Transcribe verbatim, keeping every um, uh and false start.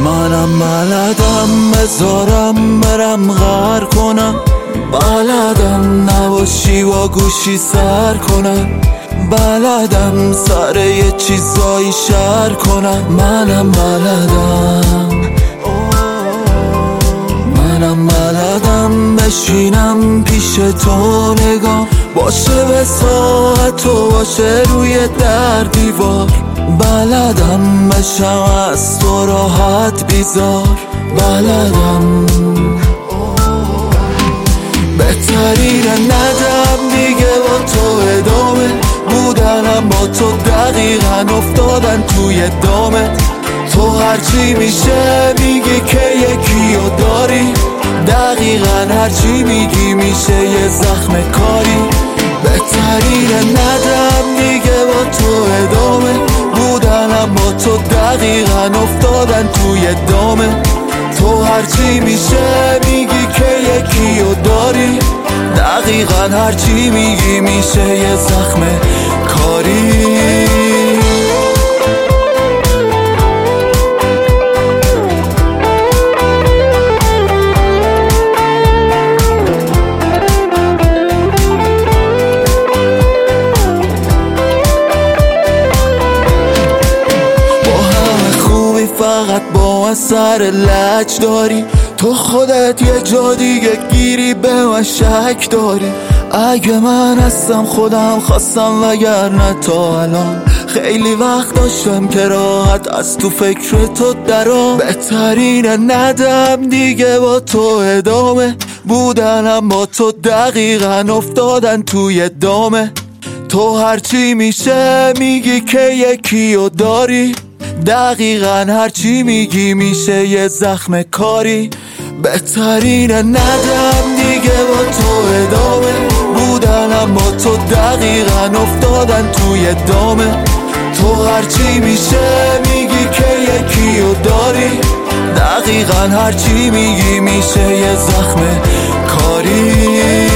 منم بلدم بذارم برم غر کنم، بلدم نباشی و گوشی سر کنم، بلدم سر یه چیزایی شر کنم. منم بلدم منم بلدم بشینم پیش تو نگاه باشه به ساعت و باشه روی در دیوار، بلدم بشم از تو راحت بیزار، بلدم بهترینه ندم دیگه با تو ادامه بودنم، با تو دقیقا افتادن توی دامت. تو هرچی میشه میگی که یکیو داری، دقیقا هرچی میگی میشه یه زخم کاری. بهترینه ندم دیگه با تو ادامه بودنم، با تو دقیقا افتادن توی دامت. تو هرچی میشه میگی که یکیو داری، دقیقا هرچی میگی میشه یه زخم کاری. فقط با من سر لج داری، تو خودت یه جا دیگه گیری به من شک داری. اگه من هستم خودم خواستم وگرنه تا الان خیلی وقت داشتم که راحت از تو فکر تو درام. بهترینه ندم دیگه با تو ادامه بودنم، با تو دقیقا افتادن توی دامه. تو هرچی میشه میگی که یکیو داری، دقیقا هرچی میگی میشه یه زخم کاری. بهترینه ندم دیگه با تو ادامه بودنم، با تو دقیقا افتادن توی دامه. تو هرچی میشه میگی که یکیو داری، دقیقا هرچی میگی میشه یه زخم کاری.